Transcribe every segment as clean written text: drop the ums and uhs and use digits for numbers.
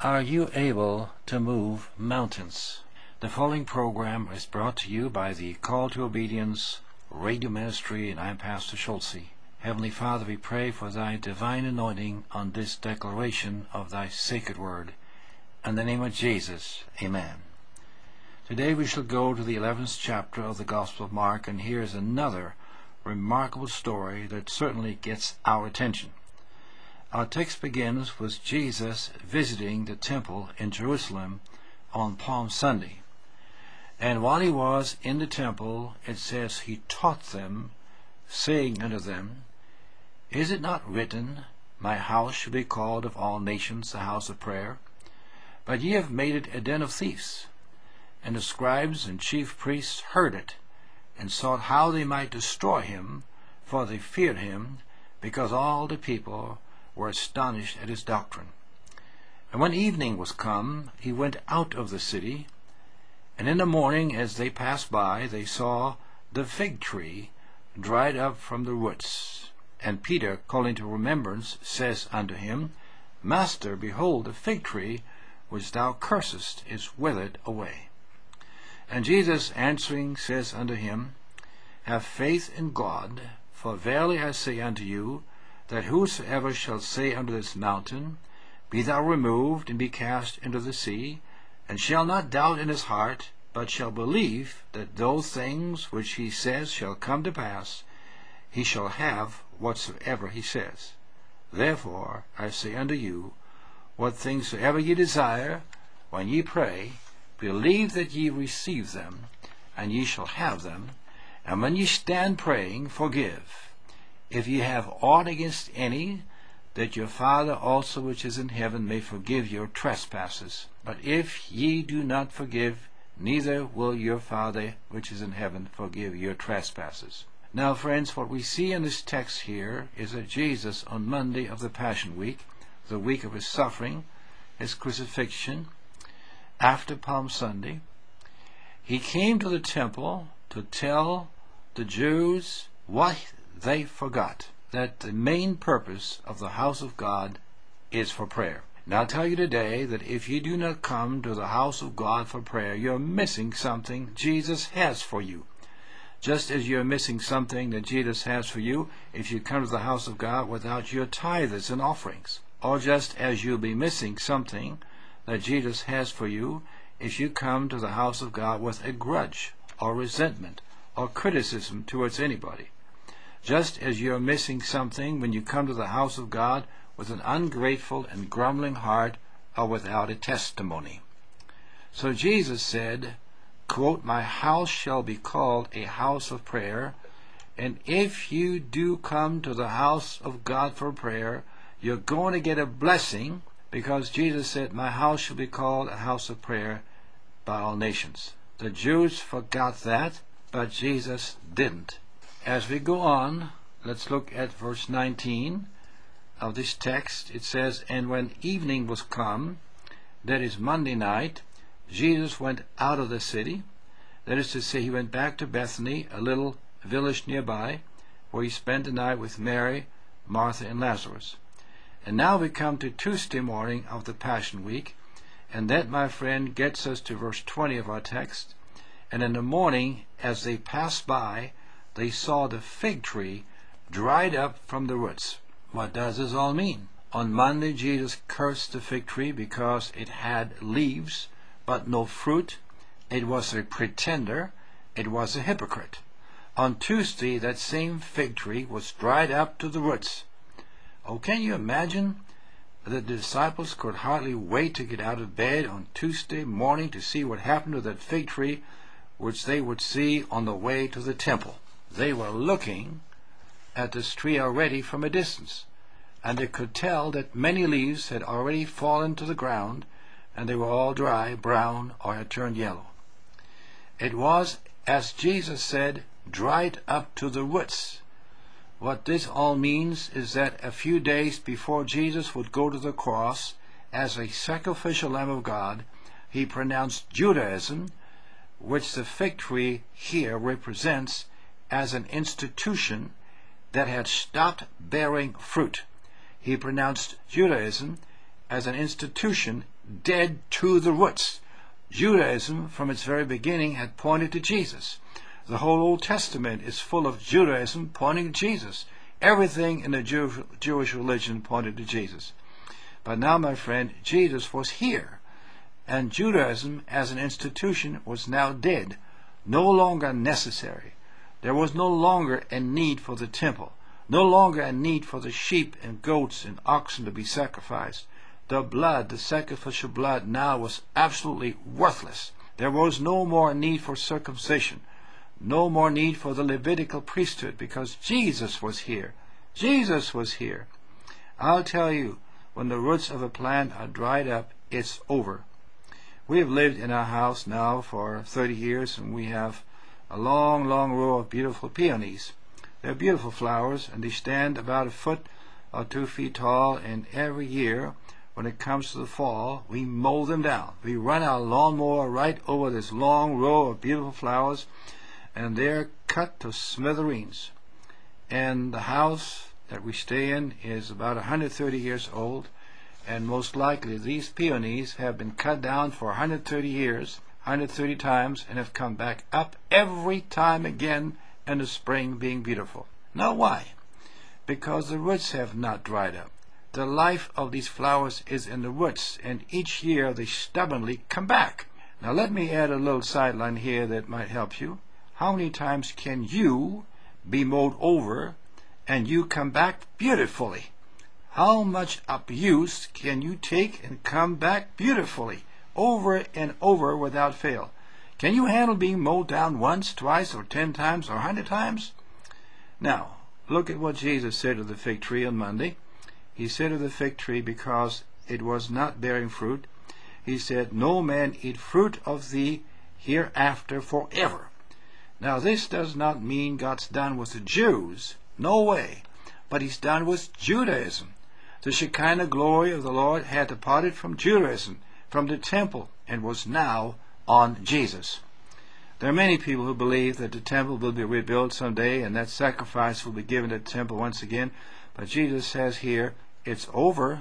Are you able to move mountains? The following program is brought to you by the Call to Obedience Radio Ministry, and I'm Pastor Schulze. Heavenly Father, we pray for thy divine anointing on this declaration of thy sacred word. In the name of Jesus, amen. Today we shall go to the 11th chapter of the Gospel of Mark, and here is another remarkable story that certainly gets our attention. Our text begins with Jesus visiting the temple in Jerusalem on Palm Sunday. And while he was in the temple, it says he taught them, saying unto them, Is it not written, My house shall be called of all nations a house of prayer? But ye have made it a den of thieves. And the scribes and chief priests heard it, and sought how they might destroy him, for they feared him, because all the people were astonished at his doctrine. And when evening was come, he went out of the city, and in the morning as they passed by, they saw the fig tree dried up from the roots. And Peter, calling to remembrance, says unto him, Master, behold, the fig tree which thou cursest is withered away. And Jesus answering says unto him, Have faith in God, for verily I say unto you, that whosoever shall say unto this mountain, Be thou removed, and be cast into the sea, and shall not doubt in his heart, but shall believe that those things which he says shall come to pass, he shall have whatsoever he says. Therefore I say unto you, what things soever ye desire, when ye pray, believe that ye receive them, and ye shall have them. And when ye stand praying, forgive, if ye have aught against any, that your Father also which is in heaven may forgive your trespasses. But if ye do not forgive, neither will your Father which is in heaven forgive your trespasses. Now, friends, what we see in this text here is that Jesus, on Monday of the Passion Week, the week of his suffering, his crucifixion, after Palm Sunday, he came to the temple to tell the Jews what they forgot, that the main purpose of the house of God is for prayer. Now I'll tell you today that if you do not come to the house of God for prayer, you're missing something Jesus has for you. Just as you're missing something that Jesus has for you if you come to the house of God without your tithes and offerings. Or just as you'll be missing something that Jesus has for you if you come to the house of God with a grudge or resentment or criticism towards anybody. Just as you're missing something when you come to the house of God with an ungrateful and grumbling heart or without a testimony. So Jesus said, quote, My house shall be called a house of prayer, and if you do come to the house of God for prayer, you're going to get a blessing, because Jesus said, My house shall be called a house of prayer by all nations. The Jews forgot that, but Jesus didn't. As we go on, let's look at verse 19 of this text. It says, And when evening was come, that is Monday night, Jesus went out of the city. That is to say, he went back to Bethany, a little village nearby, where he spent the night with Mary, Martha, and Lazarus. And now we come to Tuesday morning of the Passion Week, and that, my friend, gets us to verse 20 of our text. And in the morning, as they passed by, they saw the fig tree dried up from the roots. What does this all mean? On Monday, Jesus cursed the fig tree because it had leaves but no fruit. It was a pretender. It was a hypocrite. On Tuesday, that same fig tree was dried up to the roots. Oh, can you imagine? The disciples could hardly wait to get out of bed on Tuesday morning to see what happened to that fig tree, which they would see on the way to the temple. They were looking at this tree already from a distance, and they could tell that many leaves had already fallen to the ground, and they were all dry, brown, or had turned yellow. It was, as Jesus said, dried up to the roots. What this all means is that a few days before Jesus would go to the cross as a sacrificial Lamb of God, he pronounced Judaism, which the fig tree here represents, as an institution that had stopped bearing fruit. He pronounced Judaism as an institution dead to the roots. Judaism, from its very beginning, had pointed to Jesus. The whole Old Testament is full of Judaism pointing to Jesus. Everything in the Jewish religion pointed to Jesus. But now, my friend, Jesus was here, and Judaism as an institution was now dead, no longer necessary. There was no longer a need for the temple, no longer a need for the sheep and goats and oxen to be sacrificed. The blood, the sacrificial blood, now was absolutely worthless. There was no more need for circumcision, no more need for the Levitical priesthood, because Jesus was here. Jesus was here. I'll tell you, when the roots of a plant are dried up, it's over. We have lived in our house now for 30 years, and we have a long, long row of beautiful peonies. They're beautiful flowers, and they stand about 1 foot or 2 feet tall, and every year, when it comes to the fall, we mow them down. We run our lawnmower right over this long row of beautiful flowers, and they're cut to smithereens. And the house that we stay in is about 130 years old, and most likely these peonies have been cut down for 130 years, 130 times, and have come back up every time again in the spring, being beautiful. Now why? Because the roots have not dried up. The life of these flowers is in the roots, and each year they stubbornly come back. Now let me add a little sideline here that might help you. How many times can you be mowed over and you come back beautifully? How much abuse can you take and come back beautifully, over and over without fail? Can you handle being mowed down once, twice, or 10 times, or 100 times? Now, look at what Jesus said to the fig tree on Monday. He said of the fig tree, because it was not bearing fruit, he said, "No man eat fruit of thee hereafter forever." Now this does not mean God's done with the Jews. No way. But he's done with Judaism. The Shekinah glory of the Lord had departed from Judaism, from the temple, and was now on Jesus. There are many people who believe that the temple will be rebuilt someday, and that sacrifice will be given to the temple once again. But Jesus says here, it's over.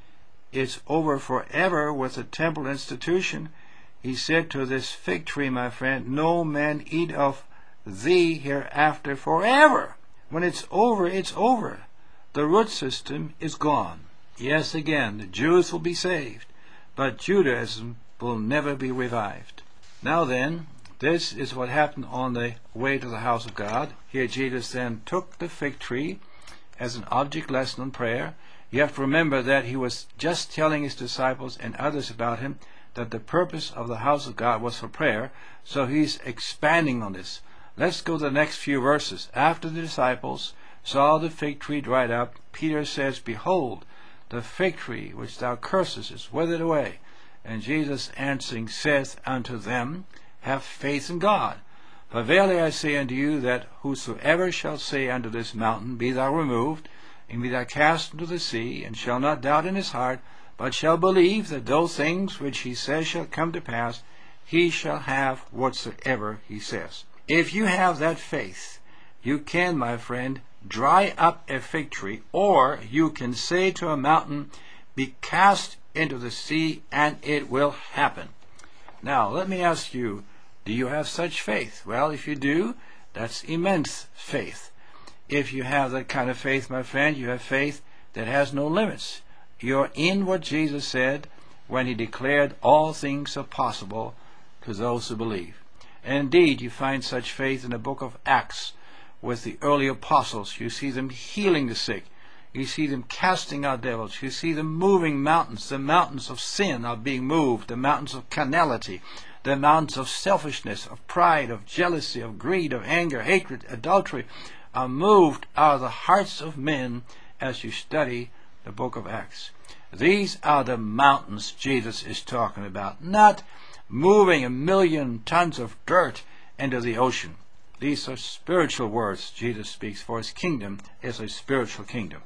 It's over forever with the temple institution. He said to this fig tree, my friend, "No man eat of thee hereafter forever." When it's over, it's over. The root system is gone. Yes, again, the Jews will be saved, but Judaism will never be revived. Now then, this is what happened on the way to the house of God. Here Jesus then took the fig tree as an object lesson on prayer. You have to remember that he was just telling his disciples and others about him that the purpose of the house of God was for prayer, so he's expanding on this. Let's go to the next few verses. After the disciples saw the fig tree dried up, Peter says, "Behold, the fig tree which thou cursest is withered away." And Jesus answering saith unto them, "Have faith in God. For verily I say unto you, that whosoever shall say unto this mountain, Be thou removed, and be thou cast into the sea, and shall not doubt in his heart, but shall believe that those things which he says shall come to pass, he shall have whatsoever he says." If you have that faith, you can, my friend, dry up a fig tree, or you can say to a mountain, "Be cast into the sea," and it will happen. Now, let me ask you, do you have such faith? Well, if you do, that's immense faith. If you have that kind of faith, my friend, you have faith that has no limits. You're in what Jesus said when he declared all things are possible to those who believe. And indeed, you find such faith in the book of Acts with the early apostles. You see them healing the sick. You see them casting out devils. You see them moving mountains. The mountains of sin are being moved. The mountains of carnality. The mountains of selfishness, of pride, of jealousy, of greed, of anger, hatred, adultery are moved out of the hearts of men as you study the book of Acts. These are the mountains Jesus is talking about, not moving 1,000,000 tons of dirt into the ocean. These are spiritual words Jesus speaks, for his kingdom is a spiritual kingdom.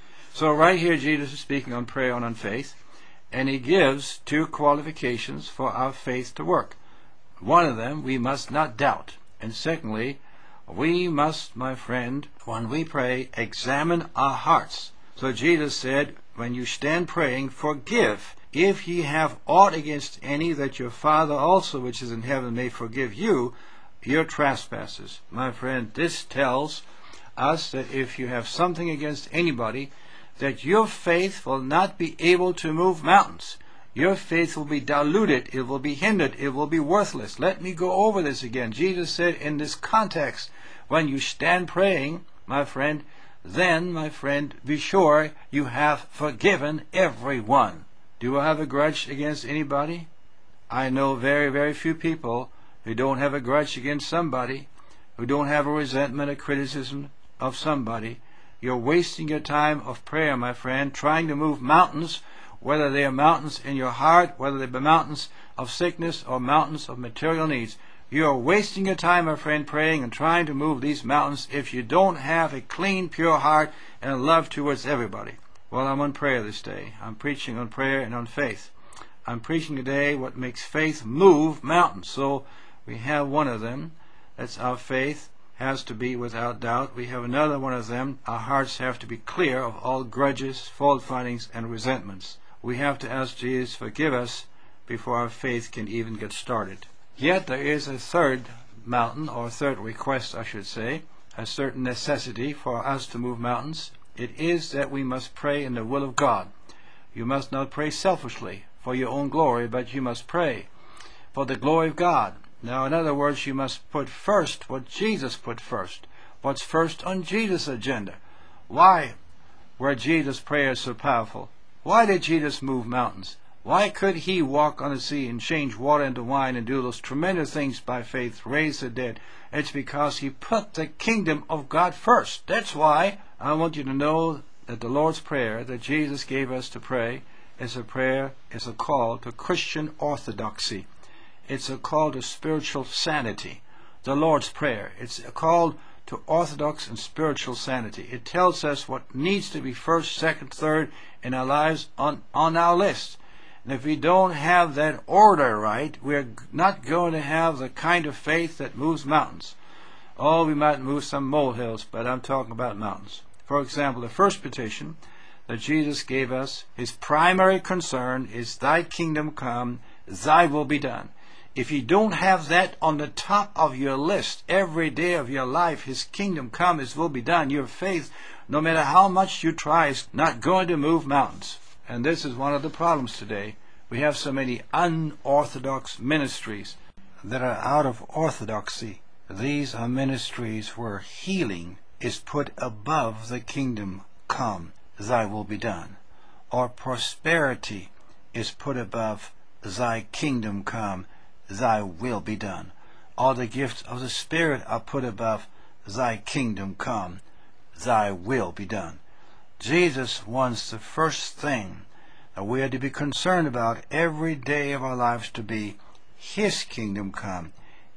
So right here Jesus is speaking on prayer and on faith, and he gives 2 qualifications for our faith to work. One of them, we must not doubt. And secondly, we must, my friend, when we pray, examine our hearts. So Jesus said, when you stand praying, forgive if ye have aught against any, that your Father also which is in heaven may forgive you your trespasses. My friend, this tells us that if you have something against anybody, that your faith will not be able to move mountains. Your faith will be diluted, it will be hindered, it will be worthless. Let me go over this again. Jesus said in this context, when you stand praying, my friend, then, my friend, be sure you have forgiven everyone. Do I have a grudge against anybody? I know very, very few people who don't have a grudge against somebody, who don't have a resentment or criticism of somebody. You're wasting your time of prayer, my friend, trying to move mountains, whether they are mountains in your heart, whether they be mountains of sickness or mountains of material needs. You are wasting your time, my friend, praying and trying to move these mountains if you don't have a clean, pure heart and love towards everybody. Well, I'm on prayer this day. I'm preaching on prayer and on faith. I'm preaching today what makes faith move mountains. So we have one of them. That's our faith has to be without doubt. We have another one of them. Our hearts have to be clear of all grudges, fault findings, and resentments. We have to ask Jesus to forgive us before our faith can even get started. Yet there is a third mountain, or third request, I should say, a certain necessity for us to move mountains. It is that we must pray in the will of God. You must not pray selfishly for your own glory, but you must pray for the glory of God. Now, in other words, you must put first what Jesus put first. What's first on Jesus' agenda? Why were Jesus' prayers so powerful? Why did Jesus move mountains? Why could he walk on the sea and change water into wine and do those tremendous things by faith, raise the dead? It's because he put the kingdom of God first. That's why I want you to know that the Lord's Prayer that Jesus gave us to pray is a prayer, is a call to Christian orthodoxy. It's a call to spiritual sanity. The Lord's Prayer. It's a call to orthodox and spiritual sanity. It tells us what needs to be first, second, third in our lives on our list. And if we don't have that order right, we're not going to have the kind of faith that moves mountains. Oh, we might move some molehills, but I'm talking about mountains. For example, the first petition that Jesus gave us, his primary concern is, thy kingdom come, thy will be done. If you don't have that on the top of your list every day of your life, his kingdom come, his will be done, your faith, no matter how much you try, is not going to move mountains. And this is one of the problems today. We have so many unorthodox ministries that are out of orthodoxy. These are ministries where healing is put above the kingdom come, thy will be done. Or prosperity is put above thy kingdom come, thy will be done. All the gifts of the Spirit are put above thy kingdom come, thy will be done. Jesus wants the first thing that we are to be concerned about every day of our lives to be his kingdom come,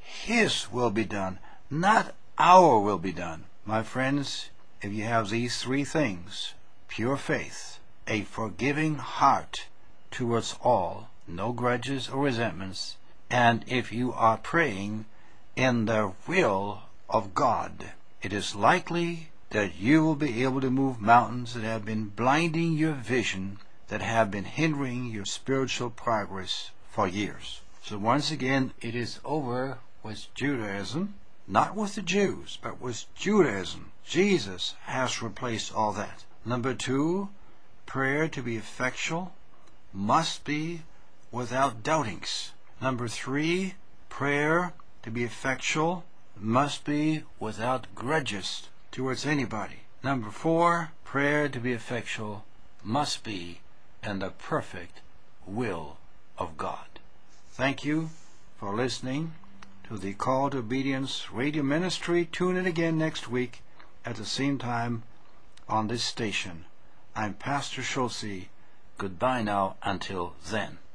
his will be done, not our will be done. My friends, if you have these three things, pure faith, a forgiving heart towards all, no grudges or resentments, and if you are praying in the will of God, it is likely that you will be able to move mountains that have been blinding your vision, that have been hindering your spiritual progress for years. So once again, it is over with Judaism, not with the Jews, but with Judaism. Jesus has replaced all that. Number 2, prayer to be effectual must be without doubtings. Number 3, prayer to be effectual must be without grudges towards anybody. Number 4, prayer to be effectual must be in the perfect will of God. Thank you for listening to the Call to Obedience radio ministry. Tune in again next week at the same time on this station. I'm Pastor Schulze. Goodbye now until then.